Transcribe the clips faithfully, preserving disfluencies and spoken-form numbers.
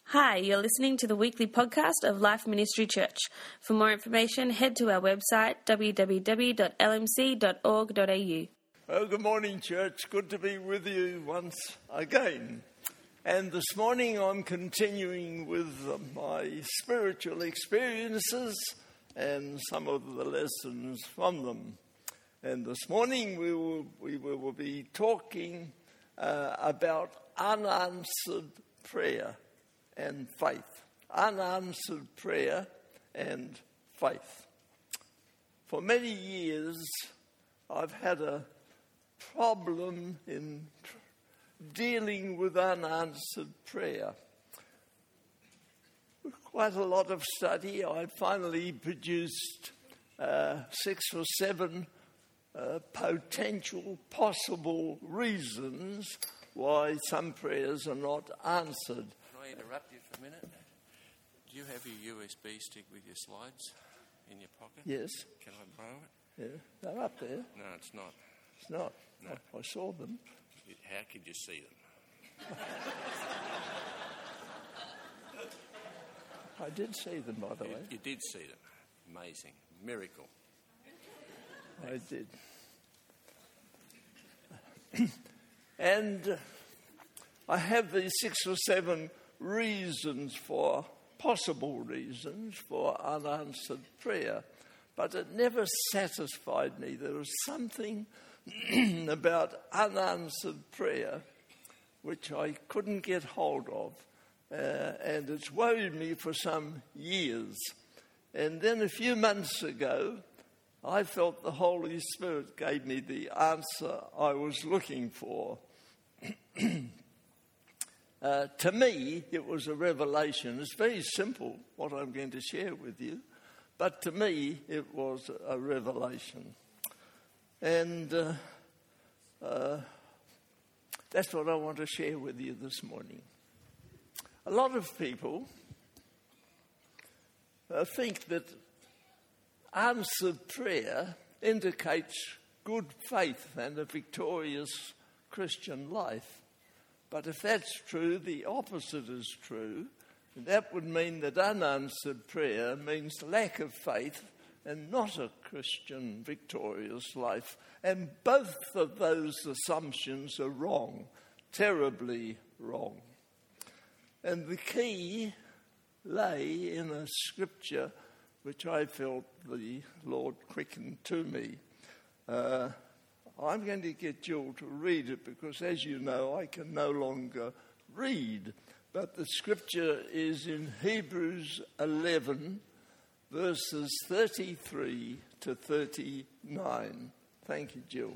Hi, you're listening to the weekly podcast of Life Ministry Church. For more information, head to our website, w w w dot l m c dot org dot a u. Oh, good morning, church. Good to be with you once again. And this morning I'm continuing with my spiritual experiences and some of the lessons from them. And this morning we will, we will be talking uh, about unanswered prayer and faith. Unanswered prayer and faith. For many years, I've had a problem in tr- dealing with unanswered prayer. With quite a lot of study, I finally produced uh, six or seven uh, potential possible reasons why some prayers are not answered. Can I interrupt you for a minute? Do you have your U S B stick with your slides in your pocket? Yes. Can I borrow it? Yeah, they're up there. No, it's not. It's not. No. I, I saw them. How could you see them? I did see them, by the You, way. you did see them. Amazing. Miracle. I did. And uh, I have these six or seven reasons for, possible reasons for unanswered prayer. But it never satisfied me. There was something about unanswered prayer which I couldn't get hold of. Uh, and it's worried me for some years. And then a few months ago, I felt the Holy Spirit gave me the answer I was looking for. uh, to me, it was a revelation. It's very simple, what I'm going to share with you. But to me, it was a revelation. And uh, uh, that's what I want to share with you this morning. A lot of people uh, think that answered prayer indicates good faith and a victorious Christian life. But if that's true, the opposite is true. That would mean that unanswered prayer means lack of faith and not a Christian victorious life. And both of those assumptions are wrong, terribly wrong. And the key lay in a scripture which I felt the Lord quickened to me. Uh, I'm going to get Jill to read it because, as you know, I can no longer read. But the scripture is in Hebrews eleven, verses thirty-three to thirty-nine. Thank you, Jill.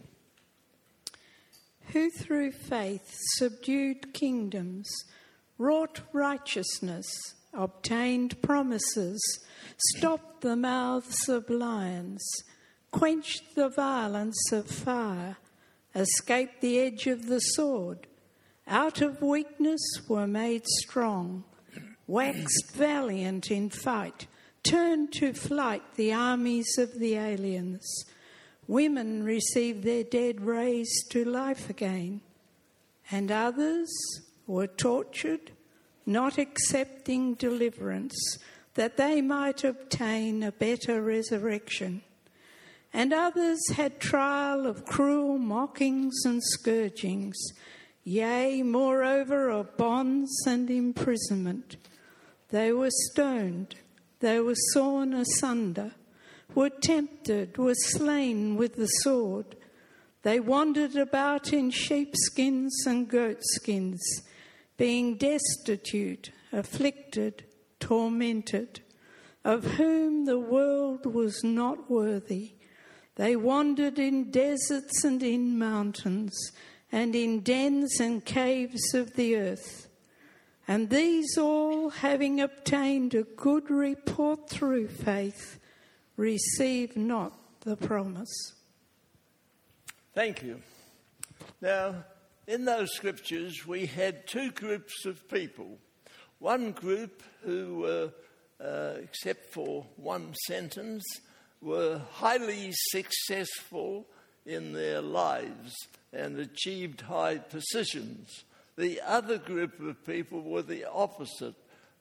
Who through faith subdued kingdoms, wrought righteousness, obtained promises, stopped the mouths of lions, quenched the violence of fire, escaped the edge of the sword, out of weakness were made strong, waxed valiant in fight, turned to flight the armies of the aliens. Women received their dead raised to life again, and others were tortured, not accepting deliverance, that they might obtain a better resurrection. And others had trial of cruel mockings and scourgings, yea, moreover, of bonds and imprisonment. They were stoned, they were sawn asunder, were tempted, were slain with the sword. They wandered about in sheepskins and goatskins, being destitute, afflicted, tormented, of whom the world was not worthy. They wandered in deserts and in mountains, and in dens and caves of the earth. And these all, having obtained a good report through faith, received not the promise. Thank you. Now, in those scriptures, we had two groups of people. One group who were, uh, except for one sentence, were highly successful in their lives and achieved high positions. The other group of people were the opposite.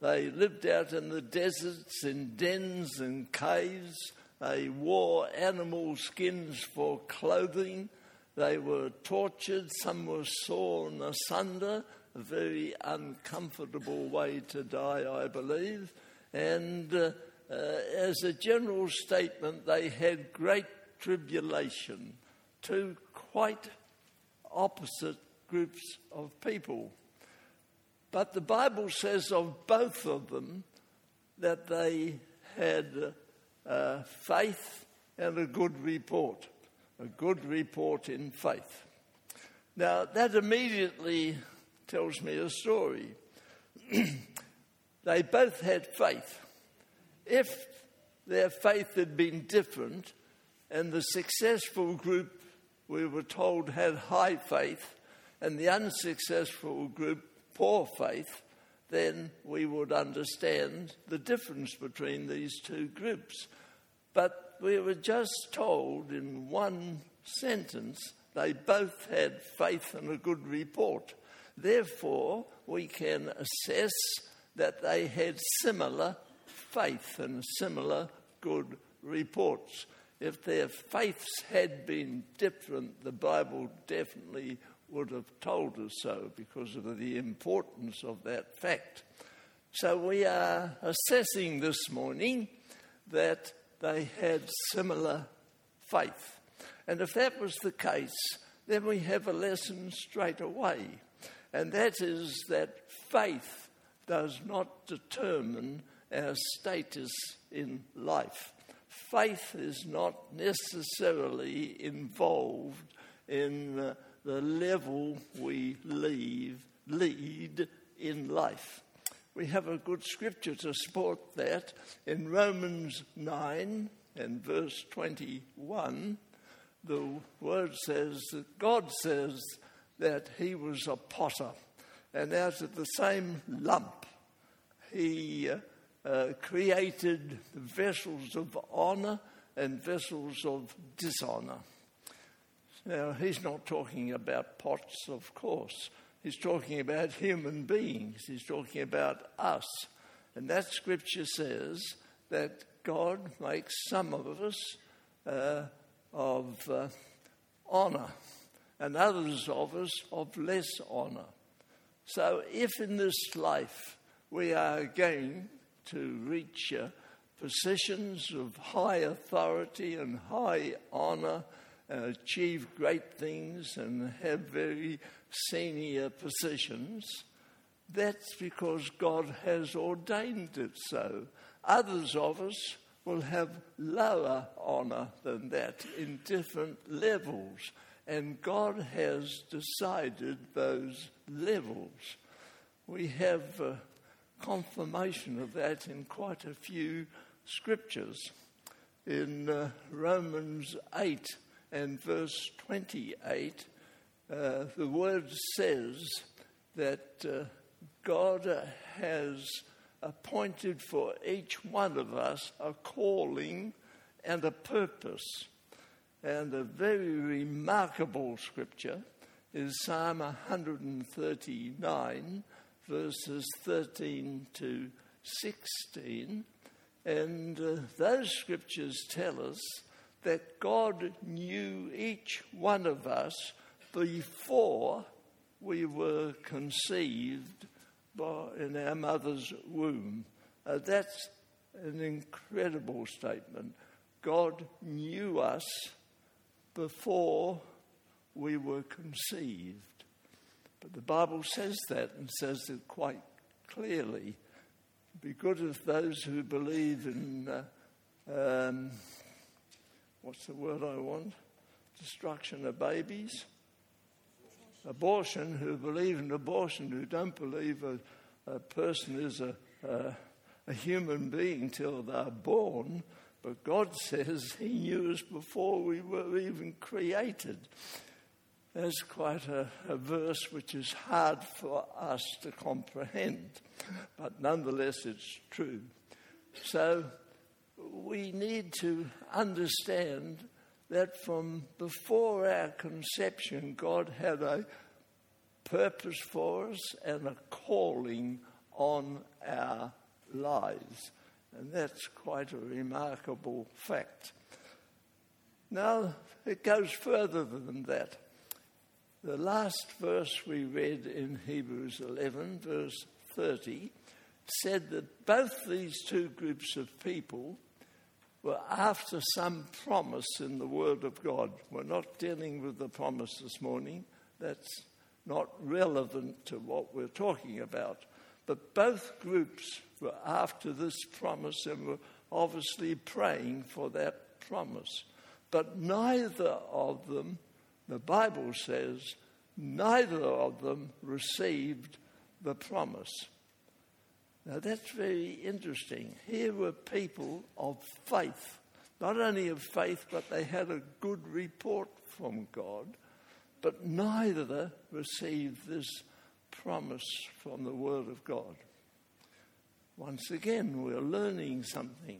They lived out in the deserts, in dens and caves. They wore animal skins for clothing. They were tortured. Some were sawn asunder. A very uncomfortable way to die, I believe. And uh, uh, as a general statement, they had great tribulation. Two quite opposite groups of people. But the Bible says of both of them that they had uh, faith and a good report. A good report in faith. Now, that immediately tells me a story. They both had faith. If their faith had been different, and the successful group, we were told, had high faith, and the unsuccessful group, poor faith, then we would understand the difference between these two groups. But we were just told in one sentence they both had faith and a good report. Therefore, we can assess that they had similar faith and similar good reports. If their faiths had been different, the Bible definitely would have told us so because of the importance of that fact. So we are assessing this morning that they had similar faith. And if that was the case, then we have a lesson straight away. And that is that faith does not determine our status in life. Faith is not necessarily involved in uh, the level we leave, lead in life. We have a good scripture to support that. In Romans nine and verse twenty-one, the word says that God says that he was a potter, and out of the same lump he uh, uh, created vessels of honor and vessels of dishonor. Now, he's not talking about pots, of course. He's talking about human beings. He's talking about us. And that scripture says that God makes some of us uh, of uh, honor and others of us of less honor. So if in this life we are going to reach uh, positions of high authority and high honor, Uh, achieve great things and have very senior positions, that's because God has ordained it so. Others of us will have lower honor than that in different levels, and God has decided those levels. We have uh, confirmation of that in quite a few scriptures. In uh, Romans eight and verse twenty-eight, uh, the word says that uh, God has appointed for each one of us a calling and a purpose. And a very remarkable scripture is Psalm one thirty-nine, verses thirteen to sixteen. And uh, those scriptures tell us that God knew each one of us before we were conceived by, in our mother's womb. Uh, that's an incredible statement. God knew us before we were conceived. But the Bible says that and says it quite clearly. It'd be good if those who believe in... Uh, um, What's the word I want? Destruction of babies. Abortion, who believe in abortion, who don't believe a, a person is a, a, a human being till they're born. But God says he knew us before we were even created. That's quite a, a verse which is hard for us to comprehend. But nonetheless, it's true. So we need to understand that from before our conception, God had a purpose for us and a calling on our lies. And that's quite a remarkable fact. Now, it goes further than that. The last verse we read in Hebrews eleven, verse thirty, said that both these two groups of people were after some promise in the Word of God. We're not dealing with the promise this morning. That's not relevant to what we're talking about. But both groups were after this promise and were obviously praying for that promise. But neither of them, the Bible says, neither of them received the promise. Now that's very interesting. Here were people of faith. Not only of faith, but they had a good report from God. But neither received this promise from the Word of God. Once again, we're learning something.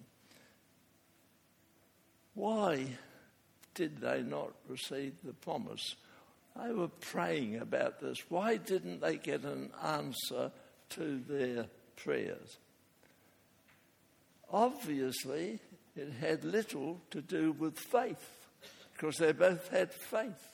Why did they not receive the promise? They were praying about this. Why didn't they get an answer to their prayers? Obviously, it had little to do with faith, because they both had faith.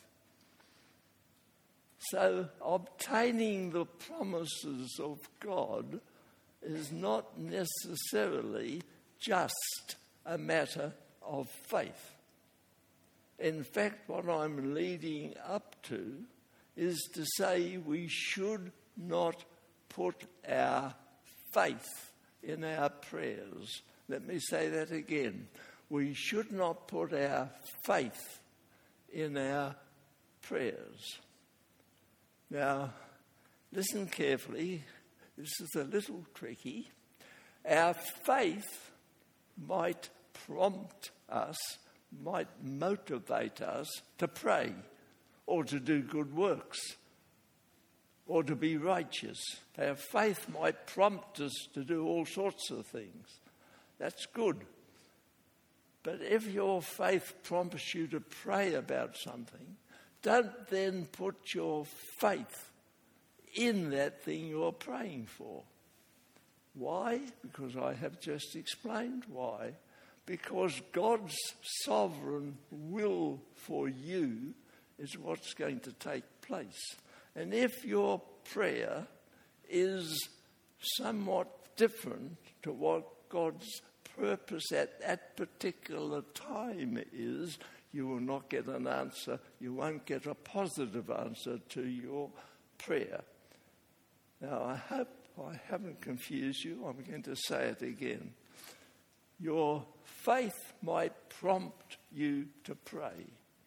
So obtaining the promises of God is not necessarily just a matter of faith. In fact, what I'm leading up to is to say we should not put our faith in our prayers. Let me say that again. We should not put our faith in our prayers. Now, listen carefully. This is a little tricky. Our faith might prompt us, might motivate us to pray or to do good works or to be righteous. Our faith might prompt us to do all sorts of things. That's good. But if your faith prompts you to pray about something, don't then put your faith in that thing you're praying for. Why? Because I have just explained why. Because God's sovereign will for you is what's going to take place. And if your prayer is somewhat different to what God's purpose at that particular time is, you will not get an answer. You won't get a positive answer to your prayer. Now, I hope I haven't confused you. I'm going to say it again. Your faith might prompt you to pray.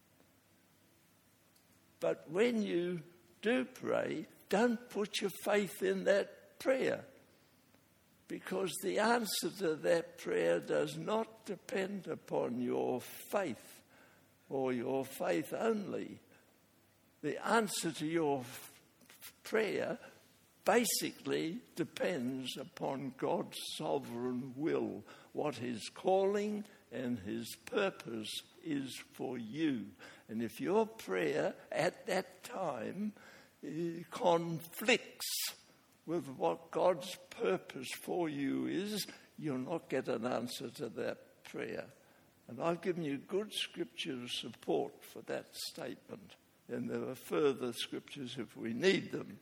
But when you do pray, don't put your faith in that prayer, because the answer to that prayer does not depend upon your faith or your faith only. The answer to your f- prayer basically depends upon God's sovereign will, what His calling and His purpose is for you. And if your prayer at that time conflicts with what God's purpose for you is, you'll not get an answer to that prayer. And I've given you good scripture support for that statement. And there are further scriptures if we need them.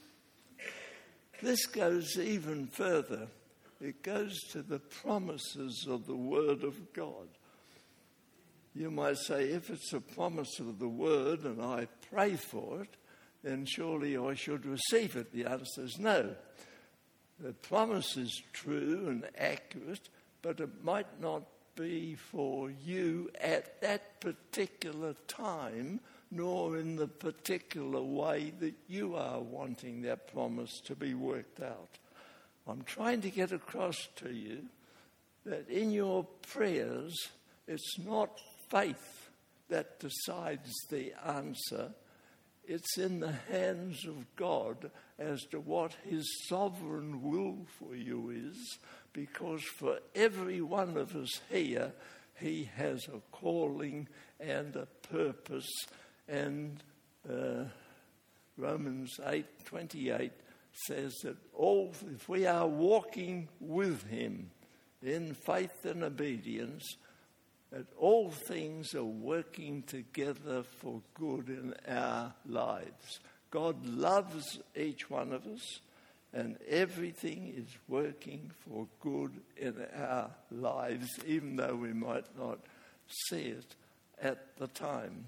This goes even further. It goes to the promises of the Word of God. You might say, if it's a promise of the Word and I pray for it, then surely I should receive it. The answer is no. The promise is true and accurate, but it might not be for you at that particular time, nor in the particular way that you are wanting that promise to be worked out. I'm trying to get across to you that in your prayers, it's not faith that decides the answer. It's in the hands of God as to what His sovereign will for you is, because for every one of us here, He has a calling and a purpose. And uh, Romans eight twenty-eight says that all, if we are walking with him in faith and obedience, that all things are working together for good in our lives. God loves each one of us, and everything is working for good in our lives, even though we might not see it at the time.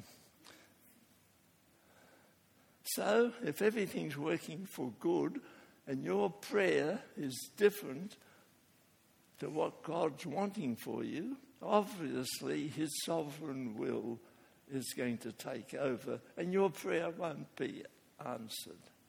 So, if everything's working for good, and your prayer is different to what God's wanting for you, obviously his sovereign will is going to take over, and your prayer won't be answered.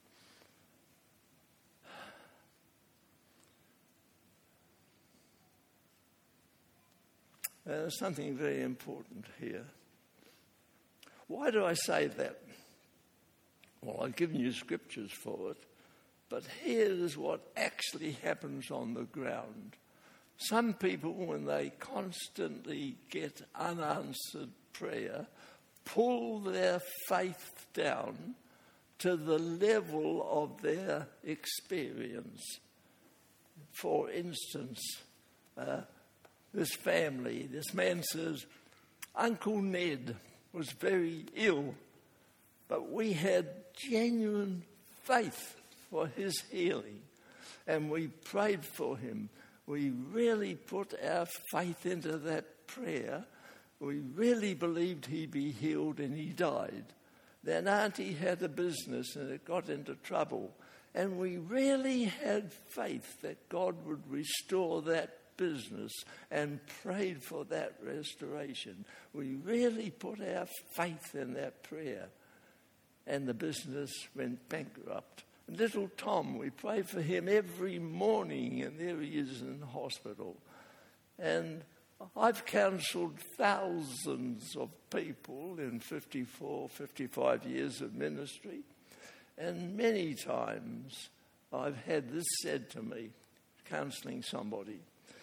Uh, there's something very important here. Why do I say that? Well, I've given you scriptures for it, but here is what actually happens on the ground. Some people, when they constantly get unanswered prayer, pull their faith down to the level of their experience. For instance, uh, this family, this man says, Uncle Ned was very ill, but we had genuine faith for his healing, and we prayed for him. We really put our faith into that prayer. We really believed he'd be healed, and he died. Then Auntie had a business and it got into trouble, and we really had faith that God would restore that business and prayed for that restoration. We really put our faith in that prayer, and the business went bankrupt. Little Tom, we pray for him every morning, and there he is in hospital. And I've counselled thousands of people in fifty-four, fifty-five years of ministry, and many times I've had this said to me, counselling somebody.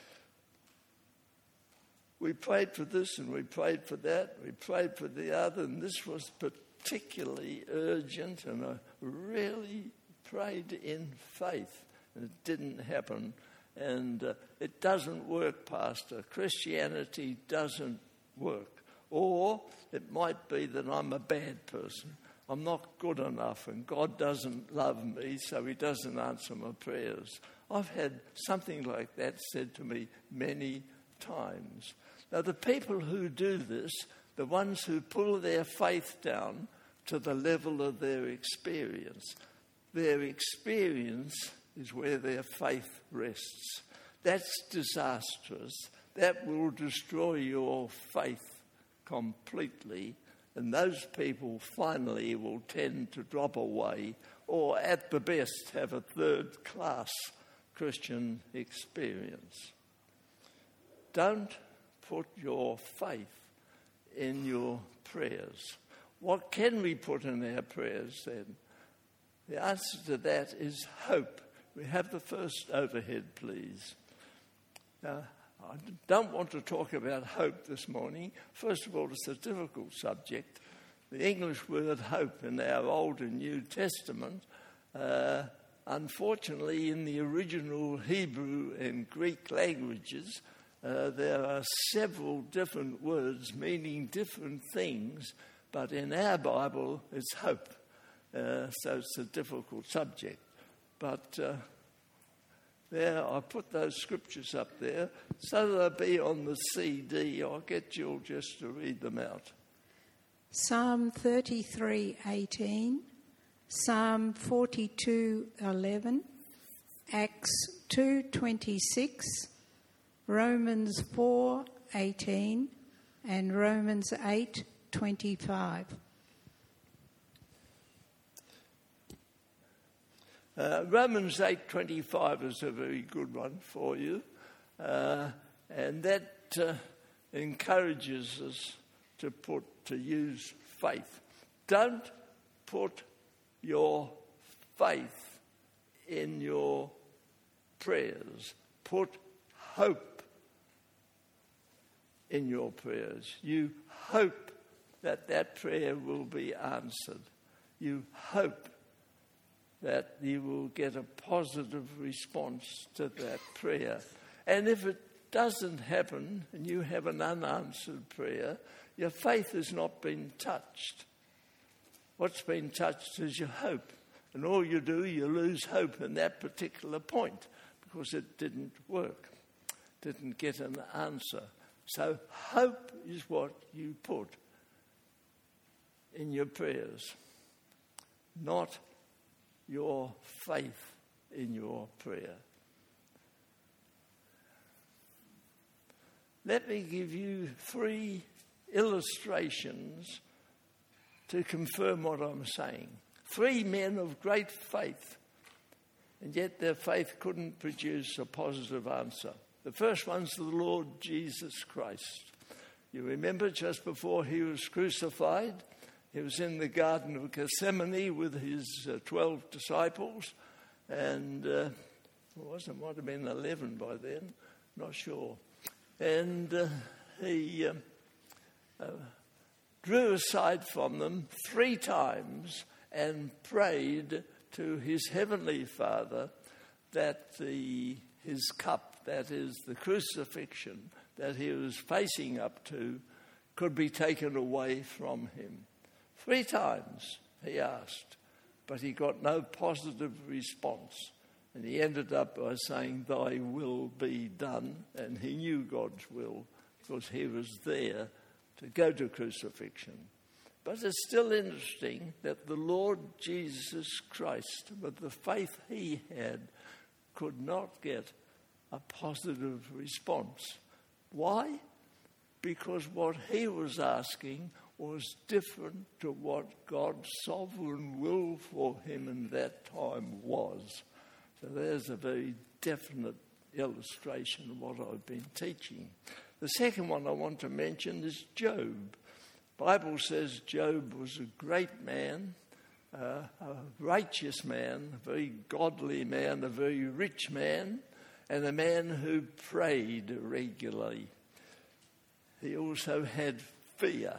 We prayed for this and we prayed for that, we prayed for the other, and this was particularly urgent, and I really prayed in faith, and it didn't happen. And uh, it doesn't work, Pastor. Christianity doesn't work. Or it might be that I'm a bad person. I'm not good enough, and God doesn't love me, so he doesn't answer my prayers. I've had something like that said to me many times. Now, the people who do this, the ones who pull their faith down to the level of their experience, their experience is where their faith rests. That's disastrous. That will destroy your faith completely, and those people finally will tend to drop away, or at the best have a third-class Christian experience. Don't put your faith in your prayers. What can we put in our prayers then? The answer to that is hope. We have the first overhead, please. Now, I don't want to talk about hope this morning. First of all, it's a difficult subject. The English word hope in our Old and New Testament, uh, unfortunately, in the original Hebrew and Greek languages, uh, there are several different words meaning different things, but in our Bible, it's hope. Uh, so it's a difficult subject. But uh, there, I put those scriptures up there so they'll be on the C D. I'll get Jill just to read them out. Psalm thirty-three eighteen, Psalm forty-two eleven, Acts two twenty-six, Romans four eighteen, and Romans eight twenty-five. Uh, Romans eight twenty-five is a very good one for you, uh, and that uh, encourages us to put to use faith. Don't put your faith in your prayers. Put hope in your prayers. You hope that that prayer will be answered. You hope that you will get a positive response to that prayer. And if it doesn't happen and you have an unanswered prayer, your faith has not been touched. What's been touched is your hope. And all you do, you lose hope in that particular point because it didn't work, didn't get an answer. So hope is what you put in your prayers, not your faith in your prayer. Let me give you three illustrations to confirm what I'm saying. Three men of great faith, and yet their faith couldn't produce a positive answer. The first one's the Lord Jesus Christ. You remember just before he was crucified, he was in the Garden of Gethsemane with his uh, twelve disciples, and uh, it wasn't, might have been eleven by then, not sure. And uh, he uh, uh, drew aside from them three times and prayed to his heavenly Father that the his cup, that is the crucifixion that he was facing up to, could be taken away from him. Three times he asked, but he got no positive response. And he ended up by saying, "Thy will be done." And he knew God's will because he was there to go to crucifixion. But it's still interesting that the Lord Jesus Christ, with the faith he had, could not get a positive response. Why? Because what he was asking was different to what God's sovereign will for him in that time was. So there's a very definite illustration of what I've been teaching. The second one I want to mention is Job. The Bible says Job was a great man, uh, a righteous man, a very godly man, a very rich man, and a man who prayed regularly. He also had fear.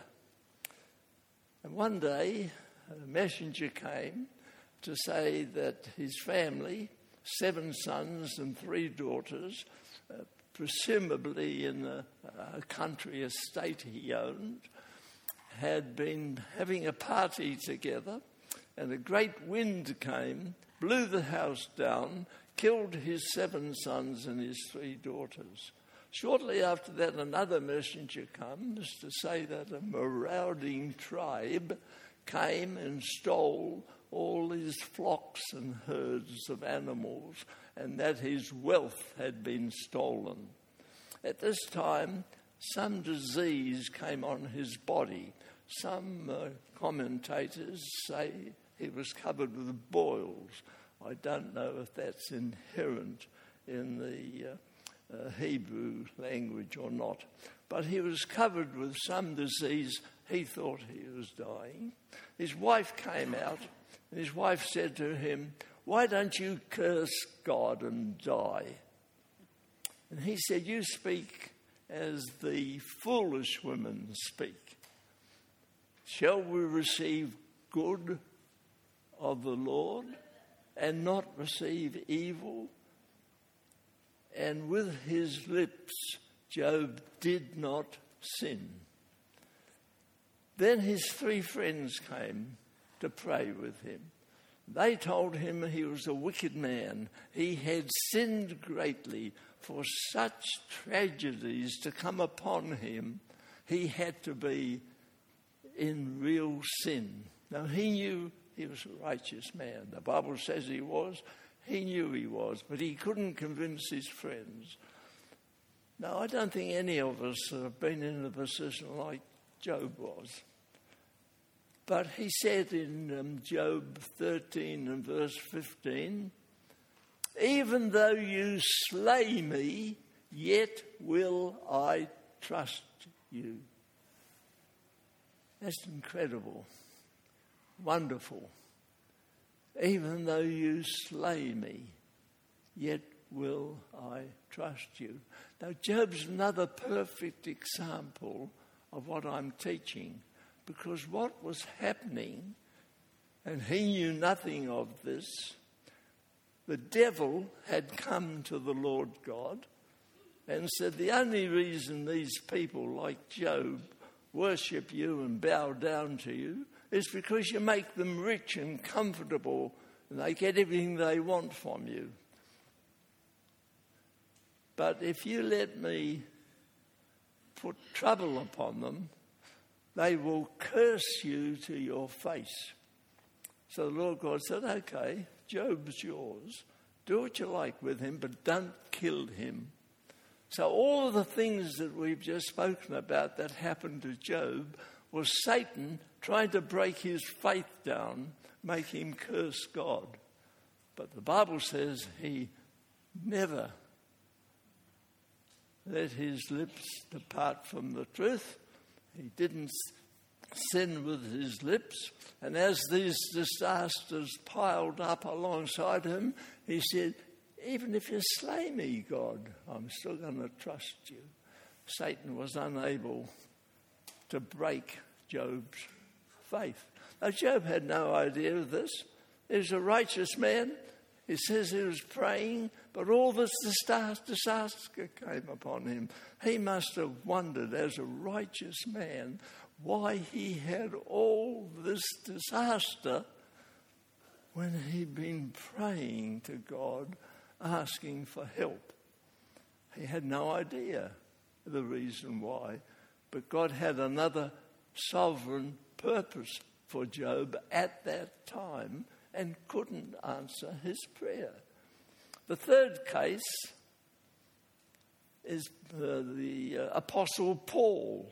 And one day, a messenger came to say that his family, seven sons and three daughters, uh, presumably in a, a country estate he owned, had been having a party together, and a great wind came, blew the house down, killed his seven sons and his three daughters. Shortly after that, another messenger comes to say that a marauding tribe came and stole all his flocks and herds of animals, and that his wealth had been stolen. At this time, some disease came on his body. Some uh, commentators say he was covered with boils. I don't know if that's inherent in the uh, uh, Hebrew language or not. But he was covered with some disease. He thought he was dying. His wife came out, and his wife said to him, "Why don't you curse God and die?" And he said, "You speak as the foolish women speak. Shall we receive good of the Lord and not receive evil?" And with his lips, Job did not sin. Then his three friends came to pray with him. They told him he was a wicked man. He had sinned greatly. For such tragedies to come upon him, he had to be in real sin. Now, he knew he was a righteous man. The Bible says he was. He knew he was, but he couldn't convince his friends. Now, I don't think any of us have been in a position like Job was. But he said in um, Job thirteen and verse fifteen, "Even though you slay me, yet will I trust you." That's incredible, wonderful. "Even though you slay me, yet will I trust you." Now, Job's another perfect example of what I'm teaching, because what was happening And he knew nothing of this. The devil had come to the Lord God and said, the only reason these people like Job worship you and bow down to you is because you make them rich and comfortable and they get everything they want from you. But if you let me put trouble upon them, they will curse you to your face. So the Lord God said, okay, Job's yours. Do what you like with him, but don't kill him. So all of the things that we've just spoken about that happened to Job was Satan trying to break his faith down, make him curse God. But the Bible says he never let his lips depart from the truth. He didn't sin with his lips. And as these disasters piled up alongside him, he said, even if you slay me, God, I'm still going to trust you. Satan was unable to break Job's faith. Now, Job had no idea of this. He was a righteous man. It says he was praying, but all this disaster came upon him. He must have wondered, as a righteous man, why he had all this disaster when he'd been praying to God, asking for help. He had no idea the reason why, but God had another sovereign purpose for Job at that time and couldn't answer his prayer. The third case is uh, the uh, Apostle Paul.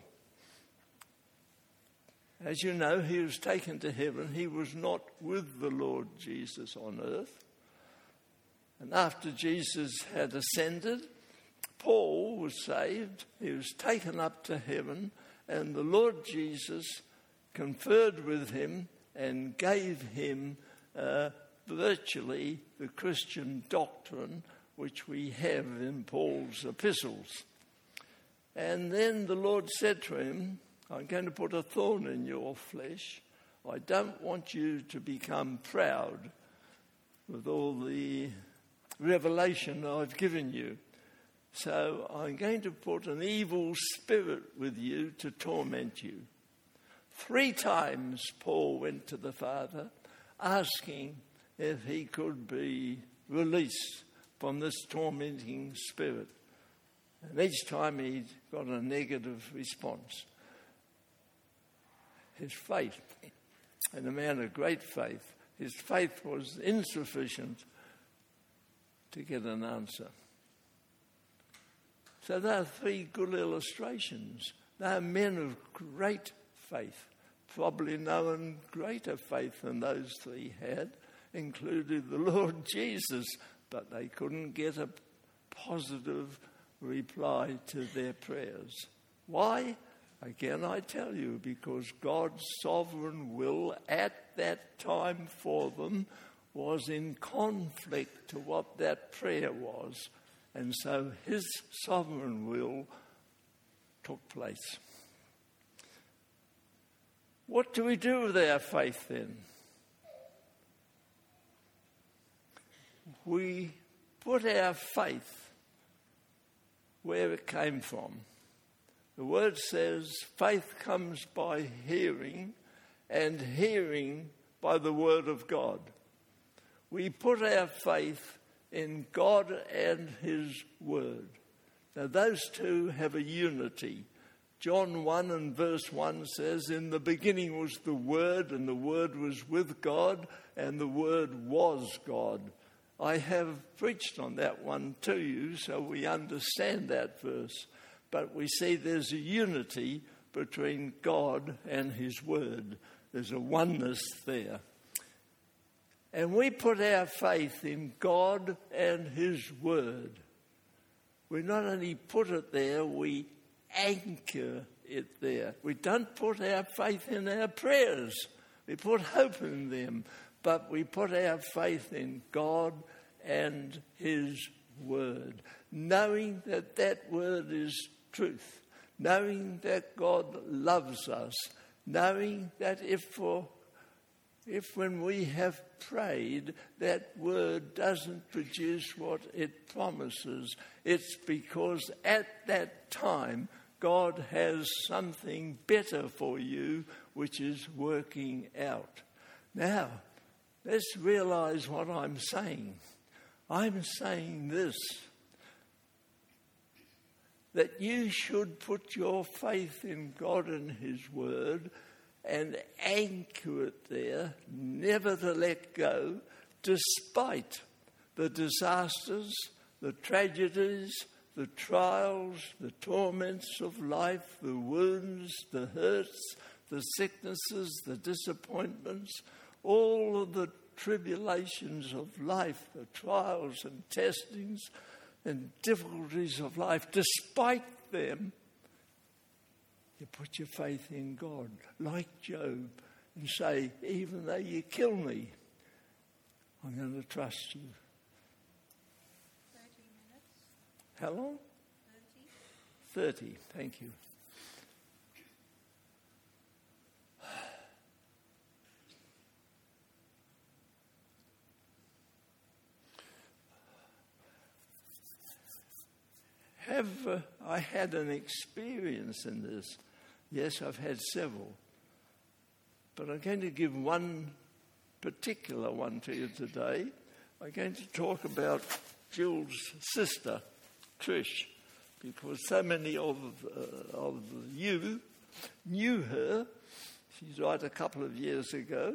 As you know, he was taken to heaven. He was not with the Lord Jesus on earth. And after Jesus had ascended, Paul was saved. He was taken up to heaven, and the Lord Jesus conferred with him and gave him uh, virtually the Christian doctrine which we have in Paul's epistles. And then the Lord said to him, I'm going to put a thorn in your flesh. I don't want you to become proud with all the revelation I've given you. So I'm going to put an evil spirit with you to torment you. Three times Paul went to the Father asking if he could be released from this tormenting spirit. And each time he got a negative response. His faith, and a man of great faith, his faith was insufficient to get an answer. So there are three good illustrations. They are men of great faith, probably no one greater faith than those three had, included the Lord Jesus, but they couldn't get a positive reply to their prayers. Why? Again, I tell you, because God's sovereign will at that time for them was in conflict to what that prayer was. And so his sovereign will took place. What do we do with our faith then? We put our faith where it came from. The word says faith comes by hearing, and hearing by the word of God. We put our faith in God and his word. Now those two have a unity. John one and verse one says, in the beginning was the Word, and the Word was with God, and the Word was God. I have preached on that one to you, so we understand that verse. But we see there's a unity between God and his word. There's a oneness there. And we put our faith in God and his word. We not only put it there, we anchor it there. We don't put our faith in our prayers. We put hope in them. But we put our faith in God and his word, knowing that that word is truth, knowing that God loves us, knowing that if for if when we have prayed, that word doesn't produce what it promises, it's because at that time God has something better for you which is working out. Now, let's realize what I'm saying. I'm saying this, that you should put your faith in God and His Word and anchor it there, never to let go, despite the disasters, the tragedies, the trials, the torments of life, the wounds, the hurts, the sicknesses, the disappointments, all of the tribulations of life, the trials and testings and difficulties of life. Despite them, you put your faith in God, like Job, and say, even though you kill me, I'm going to trust you. thirty minutes. How long? thirty. thirty, thank you. Have uh, I had an experience in this? Yes, I've had several. But I'm going to give one particular one to you today. I'm going to talk about Jill's sister, Trish, because so many of, uh, of you knew her. She died a couple of years ago,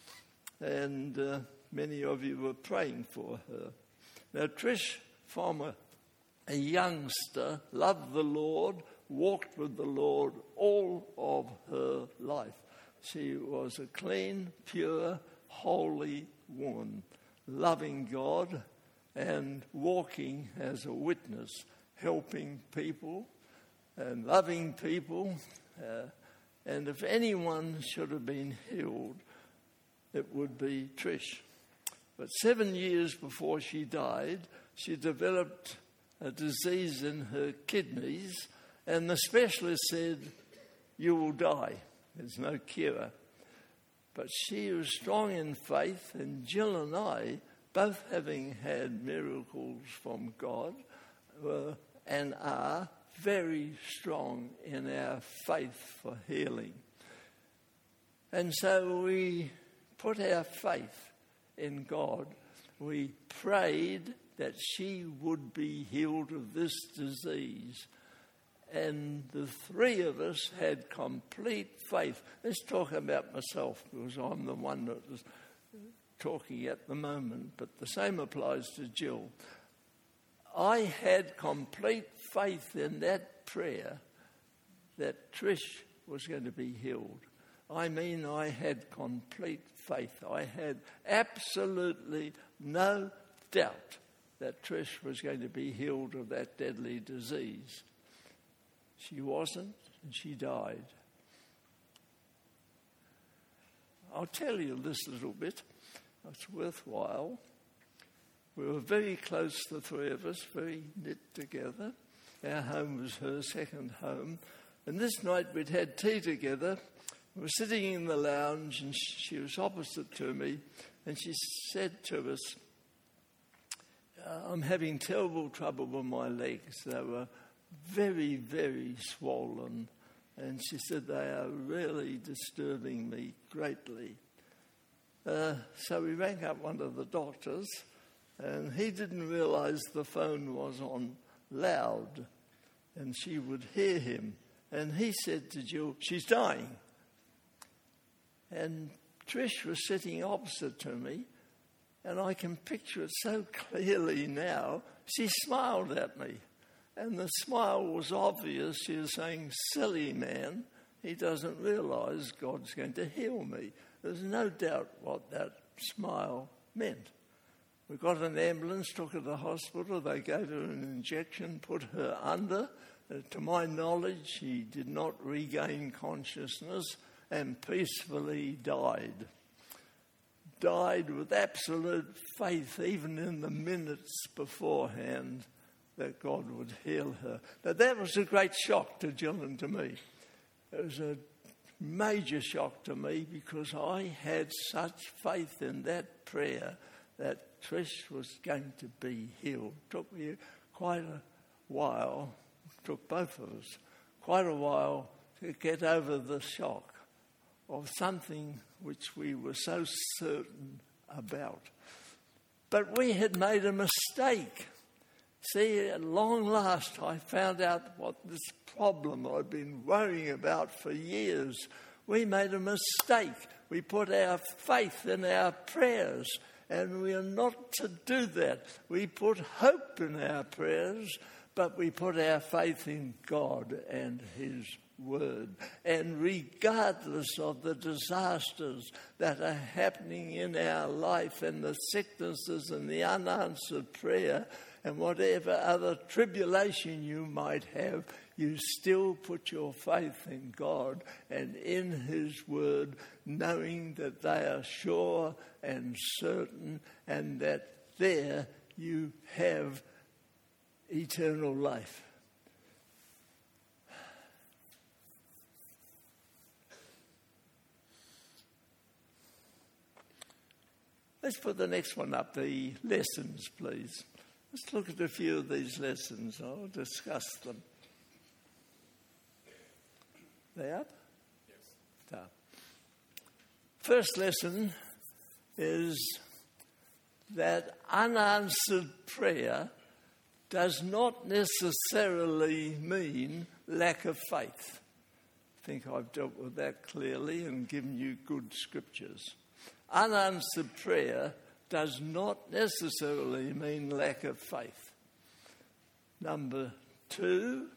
and uh, many of you were praying for her. Now, Trish, from a A youngster, loved the Lord, walked with the Lord all of her life. She was a clean, pure, holy woman, loving God and walking as a witness, helping people and loving people. Uh, and if anyone should have been healed, it would be Trish. But seven years before she died, she developed a disease in her kidneys, and the specialist said, you will die. There's no cure. But she was strong in faith, and Jill and I, both having had miracles from God, were and are very strong in our faith for healing. And so we put our faith in God. We prayed that she would be healed of this disease. And the three of us had complete faith. Let's talk about myself, because I'm the one that was talking at the moment, but the same applies to Jill. I had complete faith in that prayer that Trish was going to be healed. I mean, I had complete faith. I had absolutely no doubt that Trish was going to be healed of that deadly disease. She wasn't, and she died. I'll tell you this little bit. It's worthwhile. We were very close, the three of us, very knit together. Our home was her second home. And this night we'd had tea together. We were sitting in the lounge, and she was opposite to me, and she said to us, I'm having terrible trouble with my legs. They were very, very swollen. And she said, they are really disturbing me greatly. Uh, so we rang up one of the doctors, and he didn't realize the phone was on loud, and she would hear him. And he said to Jill, she's dying. And Trish was sitting opposite to me, and I can picture it so clearly now. She smiled at me, and the smile was obvious. She was saying, silly man, he doesn't realize God's going to heal me. There's no doubt what that smile meant. We got an ambulance, took her to the hospital. They gave her an injection, put her under. Uh, to my knowledge, she did not regain consciousness and peacefully died. Died with absolute faith, even in the minutes beforehand, that God would heal her. Now, that was a great shock to Jill and to me. It was a major shock to me because I had such faith in that prayer that Trish was going to be healed. It took me quite a while, it took both of us, quite a while to get over the shock of something which we were so certain about. But we had made a mistake. See, at long last, I found out what this problem I'd been worrying about for years. We made a mistake. We put our faith in our prayers, and we are not to do that. We put hope in our prayers, but we put our faith in God and His Word. And regardless of the disasters that are happening in our life and the sicknesses and the unanswered prayer and whatever other tribulation you might have, you still put your faith in God and in His Word, knowing that they are sure and certain and that there you have eternal life. Let's put the next one up, the lessons, please. Let's look at a few of these lessons. I'll discuss them. They up? Yes. Up. First lesson is that unanswered prayer does not necessarily mean lack of faith. I think I've dealt with that clearly and given you good scriptures. Unanswered prayer does not necessarily mean lack of faith. Number two,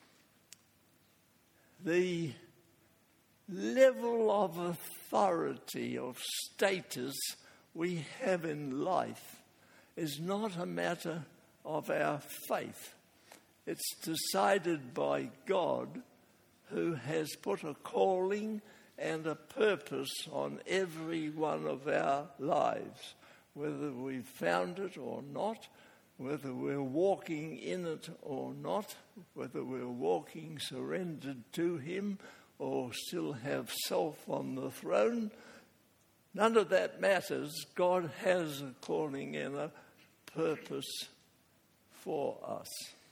the level of authority, of status we have in life is not a matter of our faith. It's decided by God, who has put a calling and a purpose on every one of our lives, whether we've found it or not, whether we're walking in it or not, whether we're walking surrendered to Him or still have self on the throne. None of that matters. God has a calling and a purpose for us.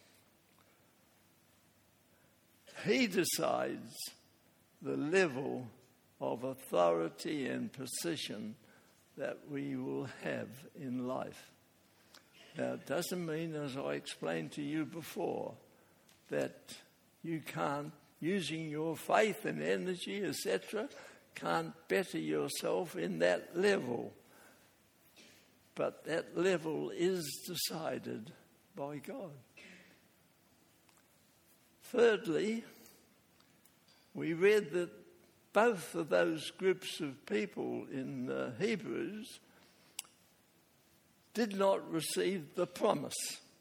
He decides the level of authority and position that we will have in life. Now, it doesn't mean, as I explained to you before, that you can't, using your faith and energy, et cetera, can't better yourself in that level. But that level is decided by God. Thirdly, we read that both of those groups of people in uh, Hebrews did not receive the promise.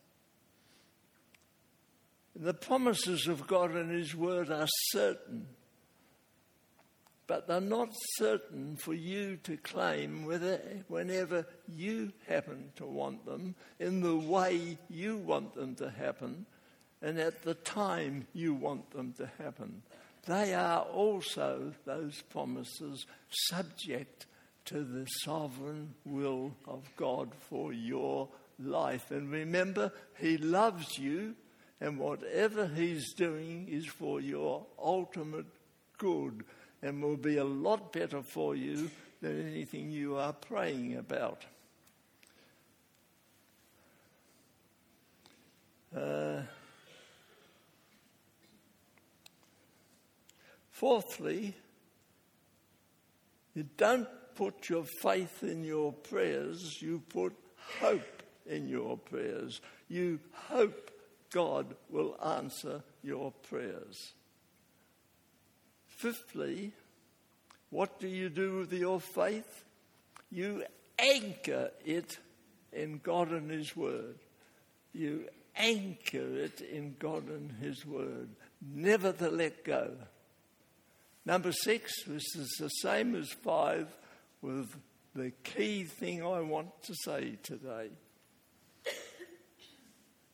And the promises of God and His Word are certain, but they're not certain for you to claim whether, whenever you happen to want them, in the way you want them to happen, and at the time you want them to happen. They are also, those promises, subject to the sovereign will of God for your life. And remember, He loves you, and whatever He's doing is for your ultimate good and will be a lot better for you than anything you are praying about. Uh, fourthly, you don't put your faith in your prayers, you put hope in your prayers. You hope God will answer your prayers. Fifthly, what do you do with your faith? You anchor it in God and His Word. You anchor it in God and His Word, never to let go. Number six, this is the same as five, with the key thing I want to say today.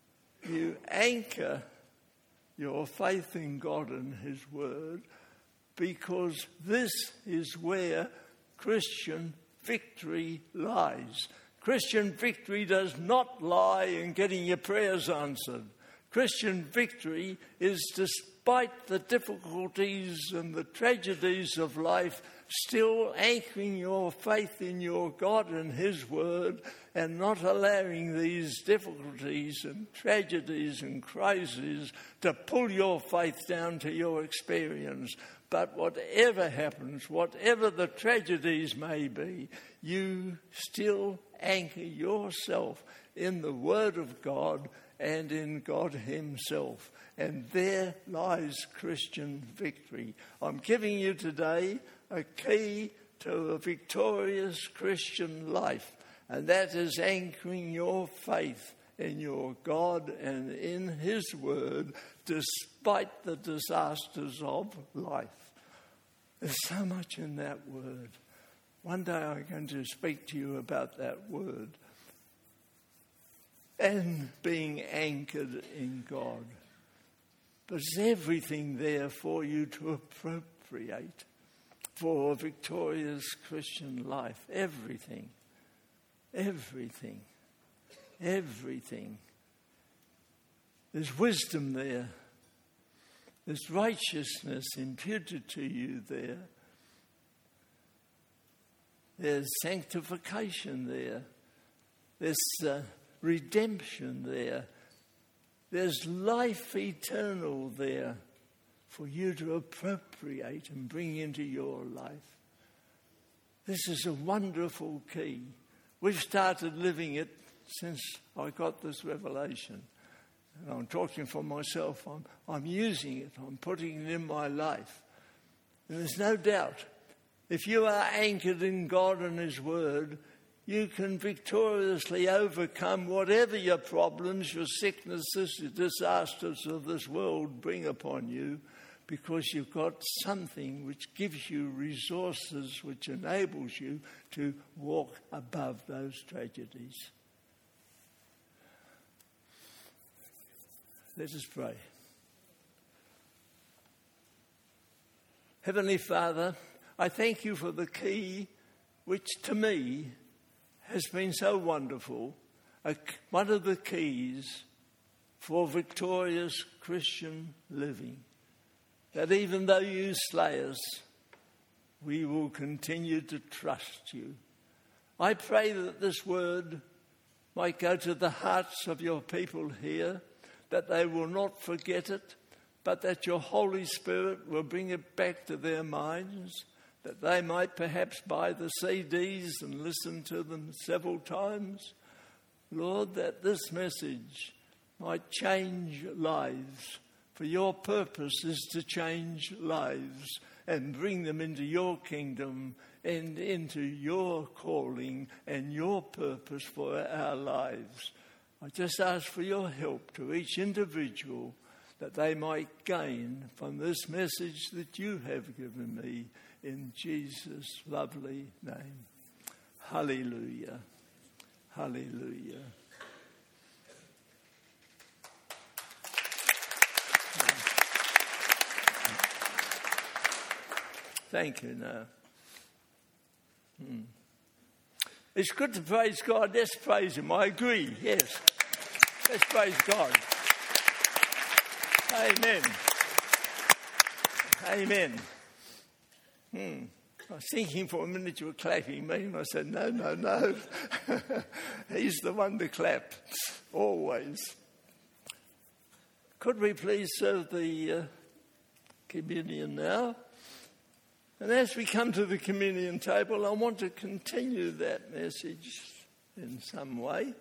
You anchor your faith in God and His Word because this is where Christian victory lies. Christian victory does not lie in getting your prayers answered. Christian victory is, despite the difficulties and the tragedies of life, still anchoring your faith in your God and His Word, and not allowing these difficulties and tragedies and crises to pull your faith down to your experience. But whatever happens, whatever the tragedies may be, you still anchor yourself in the Word of God and in God Himself. And there lies Christian victory. I'm giving you today a key to a victorious Christian life, and that is anchoring your faith in your God and in His Word despite the disasters of life. There's so much in that word. One day I'm going to speak to you about that word and being anchored in God. There's everything there for you to appropriate for a victorious Christian life. Everything. Everything. Everything. There's wisdom there. There's righteousness imputed to you there. There's sanctification there. There's uh, redemption there. There's life eternal there for you to appropriate and bring into your life. This is a wonderful key. We've started living it since I got this revelation. And I'm talking for myself. I'm, I'm using it. I'm putting it in my life. And there's no doubt, if you are anchored in God and His Word, you can victoriously overcome whatever your problems, your sicknesses, your disasters of this world bring upon you, because you've got something which gives you resources, which enables you to walk above those tragedies. Let us pray. Heavenly Father, I thank you for the key which to me has been so wonderful, a, one of the keys for victorious Christian living, that even though you slay us, we will continue to trust you. I pray that this word might go to the hearts of your people here, that they will not forget it, but that your Holy Spirit will bring it back to their minds, that they might perhaps buy the C Ds and listen to them several times. Lord, that this message might change lives, for your purpose is to change lives and bring them into your kingdom and into your calling and your purpose for our lives. I just ask for your help to each individual, that they might gain from this message that you have given me, in Jesus' lovely name. Hallelujah. Hallelujah. Thank you now. Hmm. It's good to praise God. Let's praise Him. I agree. Yes. Let's praise God. Amen. Amen. Hmm. I was thinking for a minute you were clapping me, and I said, no, no, no. He's the one to clap. Always. Could we please serve the uh, communion now? And as we come to the communion table, I want to continue that message in some way.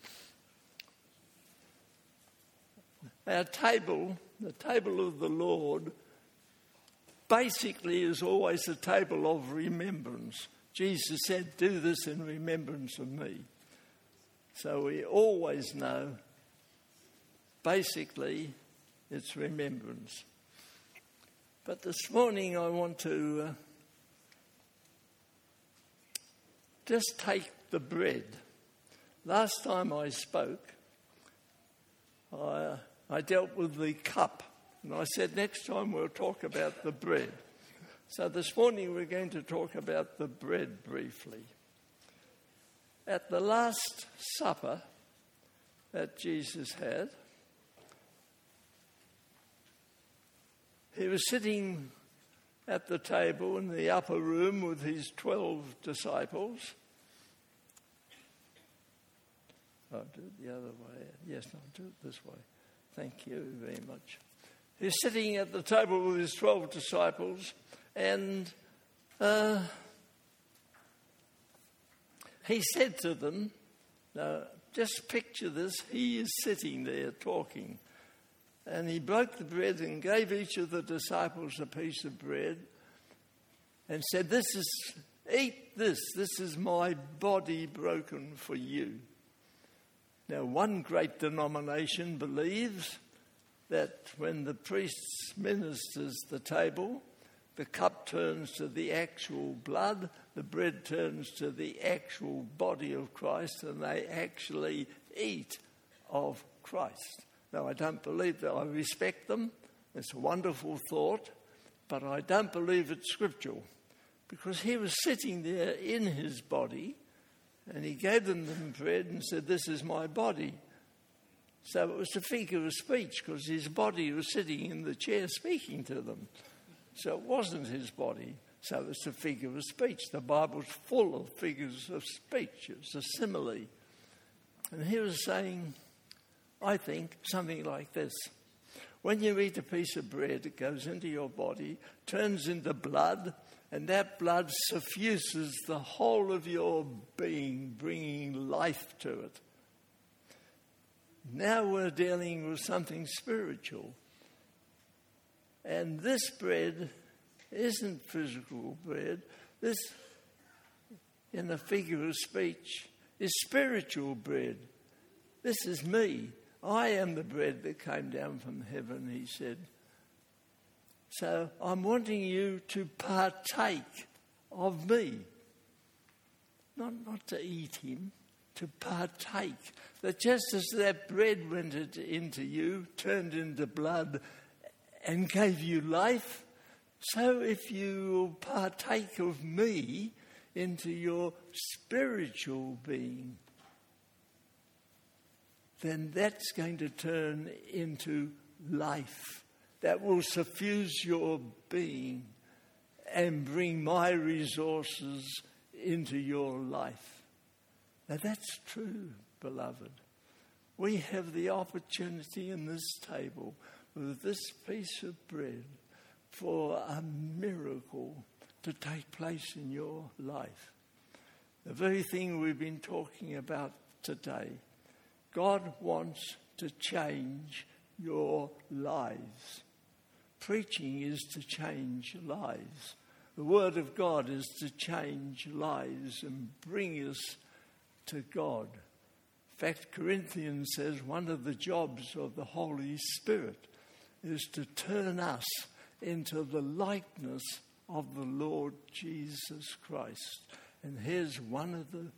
Our table, the table of the Lord, basically is always a table of remembrance. Jesus said, do this in remembrance of me. So we always know, basically, it's remembrance. But this morning I want to uh, just take the bread. Last time I spoke, I, I dealt with the cup. And I said, next time we'll talk about the bread. So this morning we're going to talk about the bread briefly. At the Last Supper that Jesus had, he was sitting at the table in the upper room with his twelve disciples. I'll do it the other way. Yes, I'll do it this way. Thank you very much. He's sitting at the table with his twelve disciples, and uh, he said to them, now just picture this, he is sitting there talking, and he broke the bread and gave each of the disciples a piece of bread and said, this is, eat this, this is my body broken for you. Now, one great denomination believes that when the priest ministers the table, the cup turns to the actual blood, the bread turns to the actual body of Christ, and they actually eat of Christ. Now, I don't believe that. I respect them. It's a wonderful thought, but I don't believe it's scriptural, because he was sitting there in his body, and he gave them the bread and said, this is my body. So it was a figure of speech, because his body was sitting in the chair speaking to them. So it wasn't his body. So it's a figure of speech. The Bible's full of figures of speech. It's a simile. And he was saying, I think, something like this. When you eat a piece of bread, it goes into your body, turns into blood, and that blood suffuses the whole of your being, bringing life to it. Now we're dealing with something spiritual. And this bread isn't physical bread. This, in a figure of speech, is spiritual bread. This is me. I am the bread that came down from heaven, he said. So I'm wanting you to partake of me. Not, not to eat him, to partake. That just as that bread went into you, turned into blood, and gave you life, so if you partake of me into your spiritual being, then that's going to turn into life. That will suffuse your being and bring my resources into your life. Now that's true, beloved. We have the opportunity in this table with this piece of bread for a miracle to take place in your life. The very thing we've been talking about today. God wants to change your lives. Preaching is to change lives. The Word of God is to change lives and bring us to God. In fact, Corinthians says one of the jobs of the Holy Spirit is to turn us into the likeness of the Lord Jesus Christ. And here's one of the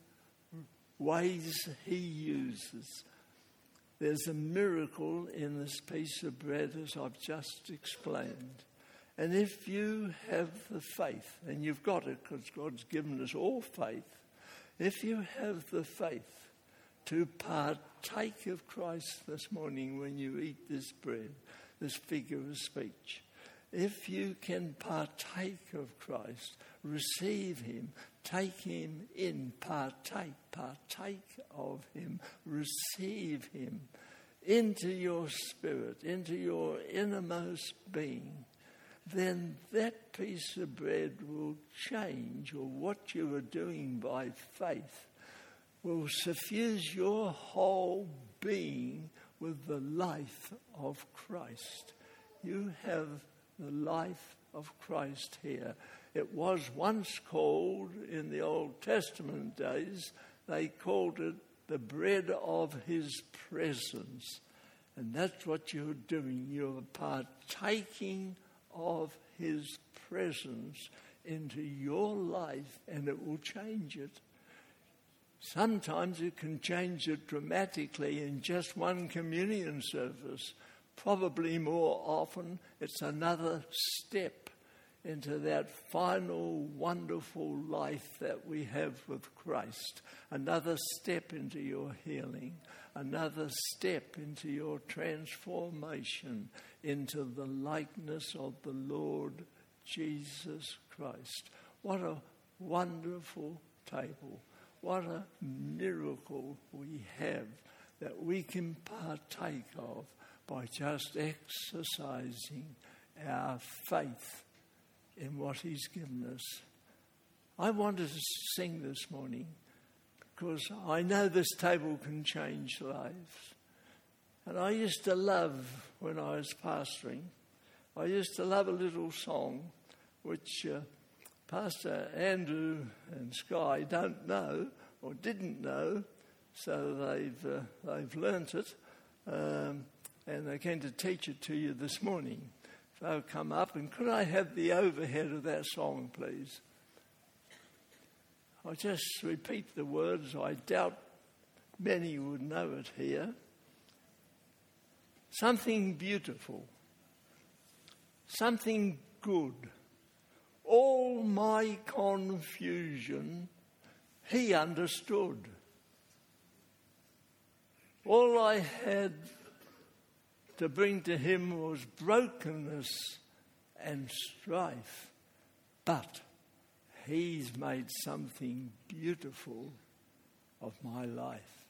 ways he uses. There's a miracle in this piece of bread, as I've just explained. And if you have the faith, and you've got it because God's given us all faith, if you have the faith to partake of Christ this morning when you eat this bread, this figure of speech, if you can partake of Christ, receive him, take him in, partake, partake of him, receive him into your spirit, into your innermost being, then that piece of bread will change, or what you are doing by faith will suffuse your whole being with the life of Christ. You have the life of Christ here. It was once called, in the Old Testament days, they called it the bread of his presence. And that's what you're doing. You're partaking of his presence into your life, and it will change it. Sometimes it can change it dramatically in just one communion service. Probably more often, it's another step into that final wonderful life that we have with Christ. Another step into your healing, another step into your transformation into the likeness of the Lord Jesus Christ. What a wonderful table. What a miracle we have that we can partake of by just exercising our faith in what he's given us. I wanted to sing this morning because I know this table can change lives. And I used to love, when I was pastoring, I used to love a little song which uh, Pastor Andrew and Sky don't know or didn't know, so they've uh, they've learnt it, um, and they're going to teach it to you this morning. So come up, and could I have the overhead of that song, please? I'll just repeat the words. I doubt many would know it here. Something beautiful, something good. All my confusion, he understood. All I had to bring to him was brokenness and strife. But he's made something beautiful of my life.